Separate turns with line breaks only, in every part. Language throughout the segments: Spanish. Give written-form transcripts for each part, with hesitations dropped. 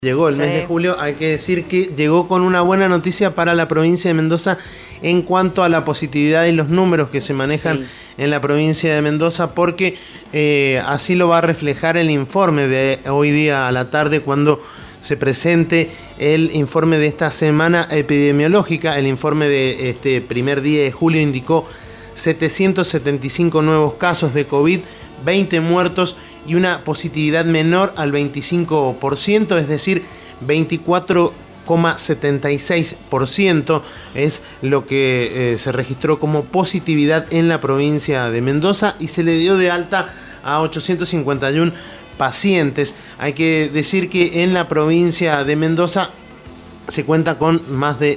Llegó el mes de julio, hay que decir que llegó con una buena noticia para la provincia de Mendoza en cuanto a la positividad y los números que se manejan en la provincia de Mendoza, porque así lo va a reflejar el informe de hoy día a la tarde cuando se presente el informe de esta semana epidemiológica. El informe de este primer día de julio indicó 775 nuevos casos de COVID, 20 muertos y una positividad menor al 25%, es decir, 24,76% es lo que se registró como positividad en la provincia de Mendoza, y se le dio de alta a 851 pacientes. Hay que decir que en la provincia de Mendoza se cuenta con más de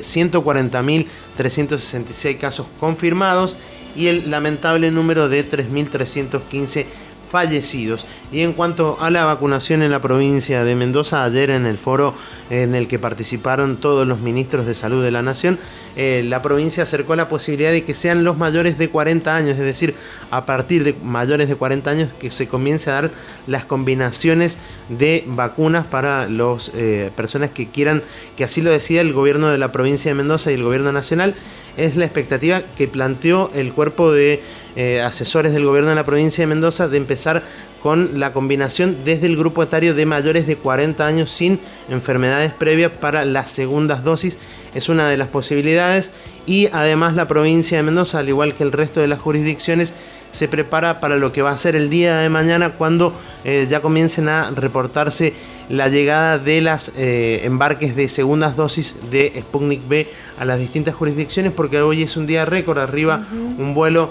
140.366 casos confirmados y el lamentable número de 3.315 fallecidos. Y en cuanto a la vacunación en la provincia de Mendoza, ayer en el foro en el que participaron todos los ministros de salud de la nación, la provincia acercó la posibilidad de que sean los mayores de 40 años, es decir, a partir de mayores de 40 años que se comience a dar las combinaciones de vacunas para las personas que quieran, que así lo decía el gobierno de la provincia de Mendoza y el gobierno nacional. Es la expectativa que planteó el cuerpo de asesores del gobierno de la provincia de Mendoza de empezar con la combinación desde el grupo etario de mayores de 40 años sin enfermedades previas para las segundas dosis. Es una de las posibilidades, y además la provincia de Mendoza, al igual que el resto de las jurisdicciones, se prepara para lo que va a ser el día de mañana, cuando ya comiencen a reportarse la llegada de las embarques de segundas dosis de Sputnik V a las distintas jurisdicciones, porque hoy es un día récord. Arriba un vuelo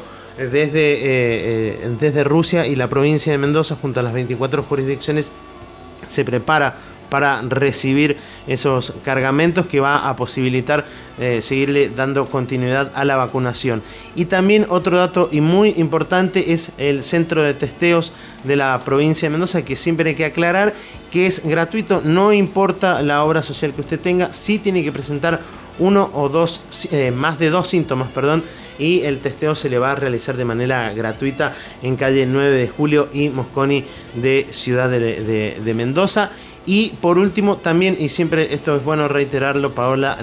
desde Rusia, y la provincia de Mendoza, junto a las 24 jurisdicciones, se prepara para recibir esos cargamentos que va a posibilitar seguirle dando continuidad a la vacunación. Y también otro dato y muy importante es el centro de testeos de la provincia de Mendoza, que siempre hay que aclarar que es gratuito, no importa la obra social que usted tenga, sí tiene que presentar uno o dos, más de 2 síntomas, y el testeo se le va a realizar de manera gratuita en calle 9 de Julio y Mosconi de Ciudad de Mendoza. Y por último también, y siempre esto es bueno reiterarlo, Paola,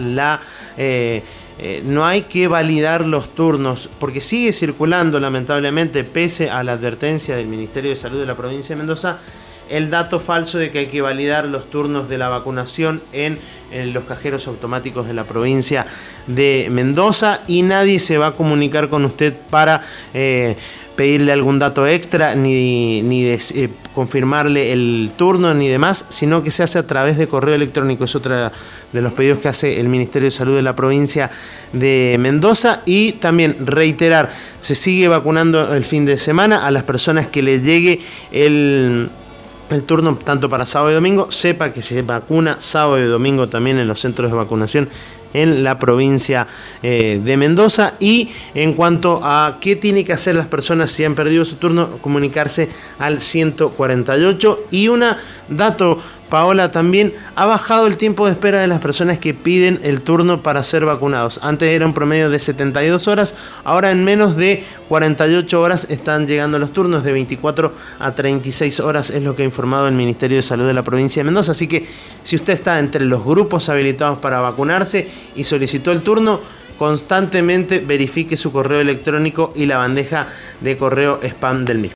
no hay que validar los turnos, porque sigue circulando lamentablemente, pese a la advertencia del Ministerio de Salud de la provincia de Mendoza, el dato falso de que hay que validar los turnos de la vacunación en los cajeros automáticos de la provincia de Mendoza, y nadie se va a comunicar con usted para pedirle algún dato extra, ni confirmarle el turno ni demás, sino que se hace a través de correo electrónico. Es otra de los pedidos que hace el Ministerio de Salud de la provincia de Mendoza. Y también reiterar, se sigue vacunando el fin de semana a las personas que les llegue el turno tanto para sábado y domingo. Sepa que se vacuna sábado y domingo también en los centros de vacunación en la provincia de Mendoza. Y en cuanto a qué tiene que hacer las personas si han perdido su turno, comunicarse al 148. Y un dato, Paola, también ha bajado el tiempo de espera de las personas que piden el turno para ser vacunados. Antes era un promedio de 72 horas, ahora en menos de 48 horas están llegando los turnos. De 24 a 36 horas es lo que ha informado el Ministerio de Salud de la provincia de Mendoza. Así que si usted está entre los grupos habilitados para vacunarse y solicitó el turno, constantemente verifique su correo electrónico y la bandeja de correo spam del mismo.